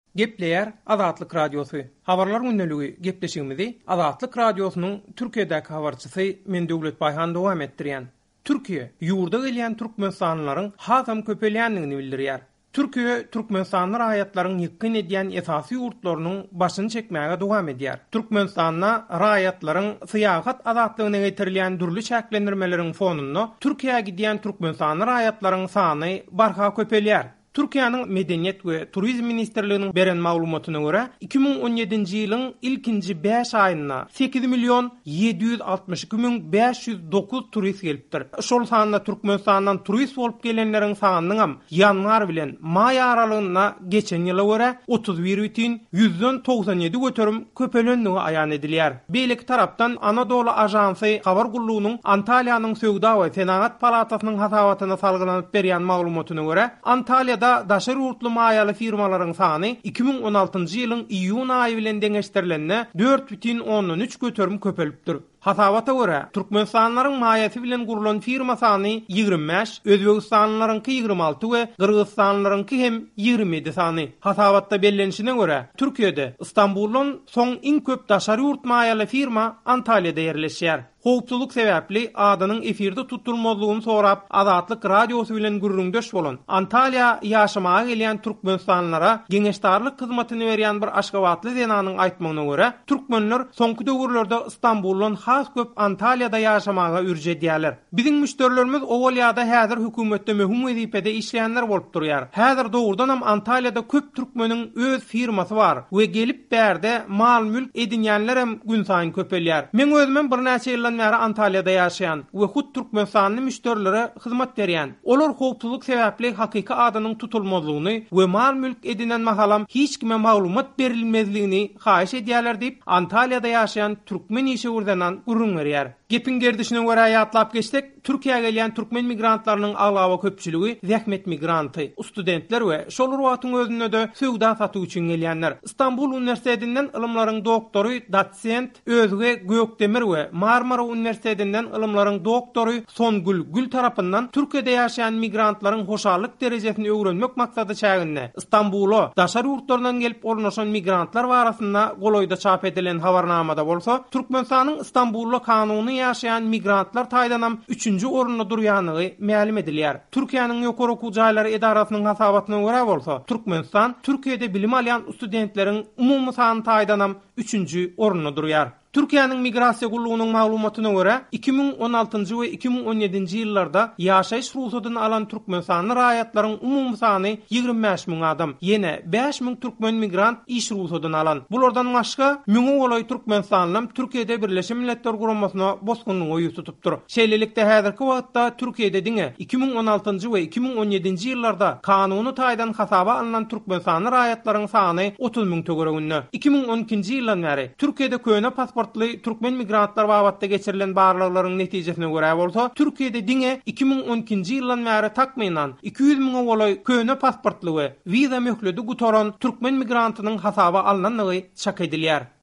Gepleyer Azatlyk Radiosu. Habarlar günneligi gepleşigimizi Azatlyk Radiosunyň Türkiýedäki habarçysy Mendewlet Bayhan dowam etdirýän. Türkiýe ýurda gelýän türkmenstanlaryň hasam köpelýändigini bildirýär. Türkiýe türkmenstanlar raýatlaryň ýykyn edýän esasy ýurtlarynyň başyny çekmäge dowam edýär. Türkmenstanda raýatlaryň syýahat azatlygyna getirilýän durly şäklendirmeleriň fonunda Türkiýäge gidýän türkmenstanlar raýatlaryň sany barha köpelýär. Türkiýanyň Medeniýet we Turizm Ministrliginiň beren maglumatyna görä, 2017-nji ýylyň ilkinji 5 aýyna 8.762.509 turist gelipdir. Şol sanda Türkmenistandan turist bolup gelenleriň sanynyň ham ýanwar bilen may aralygyna geçen ýyla görä 31.197 göterim köpelenligi aýan edilýär. Beýleki tarapdan Anadolu Ajansy habar gullugynyň Antaliýanyň Söwda we Senagat palatasynyň hasabatyna salgylanyp berýän maglumatyna görä, Antalya daşary urtly maýaly firmalaryň sany 2016-njy ýylyň iýun aýy bilen deňeşdirilenine 4,13 göterim köpelipdir. Hasabata görä, Türkmenstanlaryň maýasy bilen gurulan firma sany 25, Özbegistanlaryňky 26 we Kyrgyzstanlaryňky hem 27 sany. Hasabatda bellenişine görä, Türkiýede Istanbuldan soň iň köp daşary urt maýaly firma Antalya'da ýerleşýär. Howpsuzlyk sebäpli adynyň efirde tutulmazlygyny sorap Azatlyk Radiosu bilen gürrüňdeş bolan Antalya ýaşamaga gelýän türkmenstanlara geňeşdarlyk hyzmatyny berýän bir aşgabatly denanyň aýtmagyna görä, türkmenler soňky döwürlerde Istanbuldan has köp Antalya'da ýaşamaga ürjedýärler. Biziň müşterilerimiz owalýada häzir hökümetde möhüm wezipede işleýänler bolup durýar. Häzir dowurdan hem Antalya'da köp türkmeniň öz firmasy bar we gelip berde mal mülk edinýänler hem gün saýyn köpelýär. Men özüm bir näçe ýyldan beri Antalya'da ýaşaýan we hut türkmenistanyň müşterilere hyzmat berýän. Olar howpsuzlyk sebäpli hakyky adynyň tutulmazlygyny we mal mülk edinen mahalam hiç kime maglumat berilmezligini haýyş edýärler diýip Antalya'da ýaşaýan türkmen ýeşewurdan urun berýär. Gepin gerdişine görä ýatlap geçsek, Türkiýäge gelýän türkmen migrantlarynyň aglawa köpçüligi zähmet migranty, studentler we şol urwatyň özünde de söwda satyw üçin gelýänler. İstanbul Üniversitesinden ilımlaryň doktory, doçent Özge Gökdemir we Marmara Üniversitesinden ilımlaryň doktory Songül Gül tarapyndan Türkiýede ýaşaýan migrantlaryň hoşarlyk derejesini öwrenmek maksady çäginde Istanbul'a daşary ýurtlaryndan gelip ornaşan migrantlar barasynda goloýda çap edilen habarnamada bolsa, Türkmenistanyň Istanbul'a kanuny ýaşaýan migrantlar taýdanam 3-nji orunda durýanyny ma'lum edilýär. Türkiýanyň ýokary okuw jaýlary edarasynyň hasabatyna görä bolsa, Türkmenistan Türkiýede bilim alýan studentleriň umumy sany taýdanam 3-nji orunda durýar. Türkiýanyň migrasiýa gullugynyň maglumatyna görä, 2016-njy we 2017-nji ýyllarda ýaşaýyş ruhsatyny alan türkmenstanly raýatlaryň umumy sany 25.000 adam. Ýene 5.000 türkmen migrant iş ruhsatyny alan. Bulardan başga 1000 goly türkmenstanlym Türkiýede Birleşen Milletler Guramasyna bosgunlygy ýüz tutupdyr. Şeýlelikde häzirki wagtda Türkiýede diňe 2016-njy we 2017-nji ýyllarda kanuny taýdan hasaba alynan türkmenstanly raýatlaryň sany 30.000 töwereginde. 2012-nji ýyldan beri Türkiýede köýne türkmen migrantlar babatda geçirilen barlyklaryň netijesine görä bolsa, Türkiýede diňe 2012-nji ýyldan beri takmynan 200.000 goly köýne pasportly we wiza möhledi gutoran türkmen migrantynyň hasaba alynanlygy şak edilýär.